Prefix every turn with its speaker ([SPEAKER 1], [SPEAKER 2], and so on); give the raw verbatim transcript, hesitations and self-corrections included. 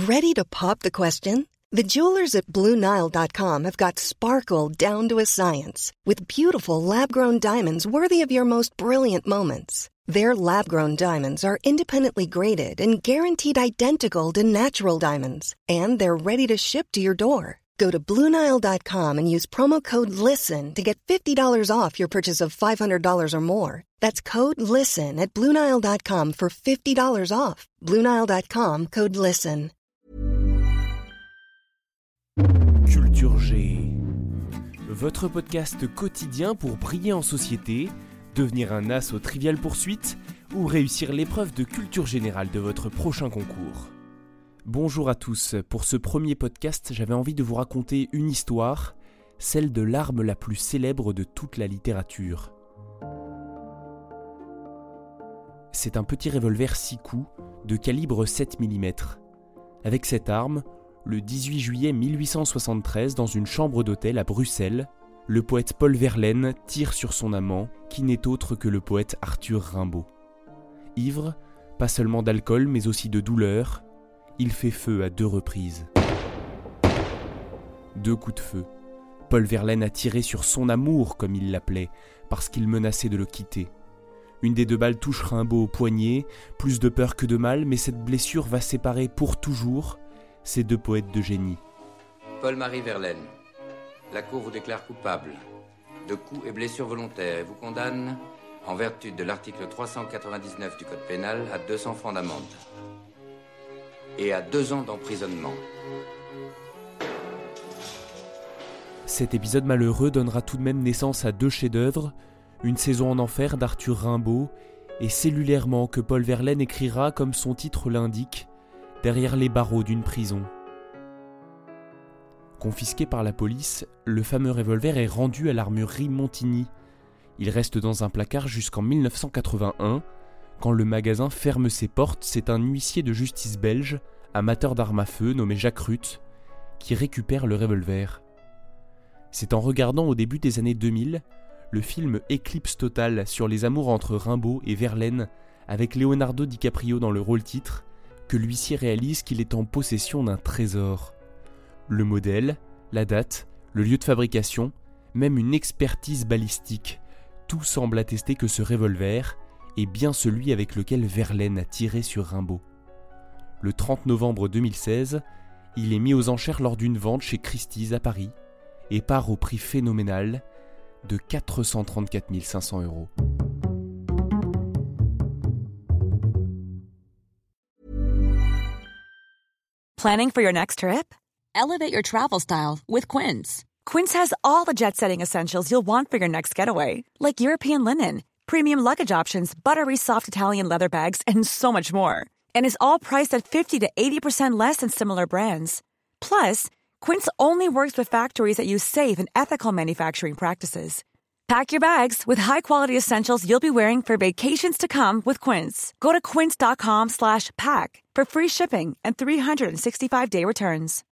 [SPEAKER 1] Ready to pop the question? The jewelers at Blue Nile dot com have got sparkle down to a science with beautiful lab-grown diamonds worthy of your most brilliant moments. Their lab-grown diamonds are independently graded and guaranteed identical to natural diamonds, and they're ready to ship to your door. Go to Blue Nile dot com and use promo code LISTEN to get fifty dollars off your purchase of five hundred dollars or more. That's code LISTEN at Blue Nile dot com for fifty dollars off. Blue Nile dot com, code LISTEN.
[SPEAKER 2] Culture G, votre podcast quotidien pour briller en société, devenir un as aux triviales poursuites ou réussir l'épreuve de culture générale de votre prochain concours. Bonjour à tous, pour ce premier podcast, j'avais envie de vous raconter une histoire, celle de l'arme la plus célèbre de toute la littérature. C'est un petit revolver six coups de calibre sept millimètres. Avec cette arme, le dix-huit juillet mille huit cent soixante-treize, dans une chambre d'hôtel à Bruxelles, le poète Paul Verlaine tire sur son amant, qui n'est autre que le poète Arthur Rimbaud. Ivre, pas seulement d'alcool mais aussi de douleur, il fait feu à deux reprises. Deux coups de feu. Paul Verlaine a tiré sur son amour, comme il l'appelait, parce qu'il menaçait de le quitter. Une des deux balles touche Rimbaud au poignet, plus de peur que de mal, mais cette blessure va séparer pour toujours ces deux poètes de génie.
[SPEAKER 3] Paul-Marie Verlaine, la Cour vous déclare coupable de coups et blessures volontaires et vous condamne, en vertu de l'article trois cent quatre-vingt-dix-neuf du Code pénal, à deux cents francs d'amende et à deux ans d'emprisonnement.
[SPEAKER 2] Cet épisode malheureux donnera tout de même naissance à deux chefs-d'œuvre, Une saison en enfer d'Arthur Rimbaud et Cellulairement que Paul Verlaine écrira, comme son titre l'indique, derrière les barreaux d'une prison. Confisqué par la police, le fameux revolver est rendu à l'armurerie Montigny. Il reste dans un placard jusqu'en dix-neuf cent quatre-vingt-un. Quand le magasin ferme ses portes, c'est un huissier de justice belge, amateur d'armes à feu, nommé Jacques Rutte, qui récupère le revolver. C'est en regardant au début des années deux mille le film Éclipse totale sur les amours entre Rimbaud et Verlaine, avec Leonardo DiCaprio dans le rôle titre, que l'huissier réalise qu'il est en possession d'un trésor. Le modèle, la date, le lieu de fabrication, même une expertise balistique, tout semble attester que ce revolver est bien celui avec lequel Verlaine a tiré sur Rimbaud. Le trente novembre deux mille seize, il est mis aux enchères lors d'une vente chez Christie's à Paris et part au prix phénoménal de quatre cent trente-quatre mille cinq cents euros.
[SPEAKER 4] Planning for your next trip? Elevate your travel style with Quince. Quince has all the jet-setting essentials you'll want for your next getaway, like European linen, premium luggage options, buttery soft Italian leather bags, and so much more. And is all priced at fifty to eighty percent less than similar brands. Plus, Quince only works with factories that use safe and ethical manufacturing practices. Pack your bags with high-quality essentials you'll be wearing for vacations to come with Quince. Go to quince.com slash pack for free shipping and three sixty-five day returns.